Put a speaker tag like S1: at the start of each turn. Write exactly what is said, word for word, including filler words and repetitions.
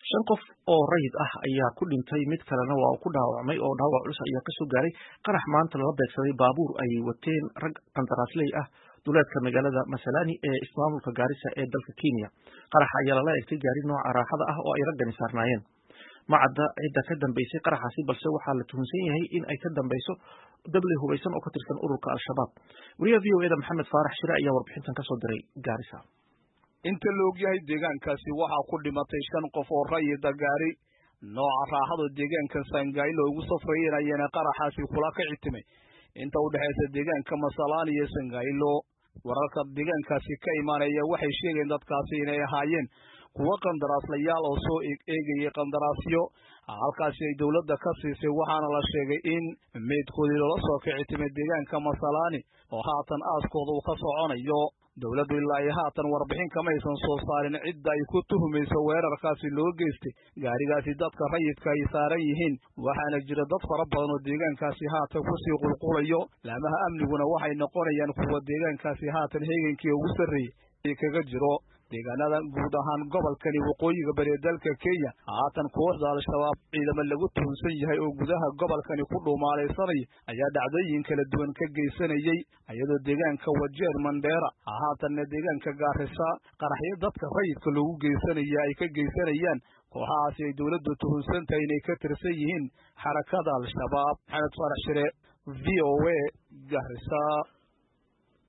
S1: shan qof oo rayid ah ayaa ku dhintay mid kalena waa uu ku dhaawacmay oo dhaawac culus ayaa ka soo gaaray qarax maanta lala beegsaday baabuur ay wateen rag qandaraasley ah duleedka magaalada Masalani ee ismaamulka Garissa ee dalka Kenya. Qaraxa ayaa lala eegtay gaari nooca raaxada ah oo ay raggani saarnaayeen. Ma cadda cidda ka dambeysay qaraxaasi balse waxaa la tuhunsan yahay in ay ka dambeyso dable hubeysan oo ka tirsan ururka Al-Shabaab. Wariyaha V O A da Maxamed Faarax Shire ayaa warbixintan ka soo diray Garissa.
S2: inta la ogyahay deegaankaasi waxaa ku dhimatay shan qof oo rayida gaari nooca raaxada deegaanka Sangailo ugu safrayeen ayana qaraxaasi kula ka citimay inta u dhaxaysa deegaanka Masalani iyo Sangailo. wararka deegaankaasi ka imaanaya waxay sheegeen dadkaasi inay ahaayeen kuwa qandaraaslayaal oo soo eegayay qandaraasyo halkaasi ay dawladda ka siisay waxaana la sheegay in meedkoodii loo soo kicitimay deegaanka Masalani oo haatan aaskooda uu ka soconayo. dawladdu ilaa ay haatan warbixin kama aysan soo saarin cidda ay ku tuhumayso weerarkaasi loo geystay gaarigaasi dadka rayidka ay saaran yihiin waxaana jira dad fara badan oo deegaankaasi haatan kusii qulqulayo. laamaha amniguna waxay noqonayaan kuwa deegaankaasi haatan heegankii ugu sarreeyay kaga jiro deegaanada guud ahaan gobolkani waqooyiga bari dalka Kenya. haatan kooxda Al-Shabaab ciidamo lagu tuhunsan yahay oo gudaha gobolkani ku dhuumaalaysanay ayaa dhacdooyin kala duwan ka geysanayay iyadoo deegaanka Wajir Mandera haatan deegaanka Garissa qaraxyo dadka rayidka lagu geysanaya ay ka geysanayaan kooxahaasi ay dawladdu tuhunsan tahay inay ka tirsan yihiin xarakada Al-Shabaab. Maxamed Faarax Shire, V O A, Garissa.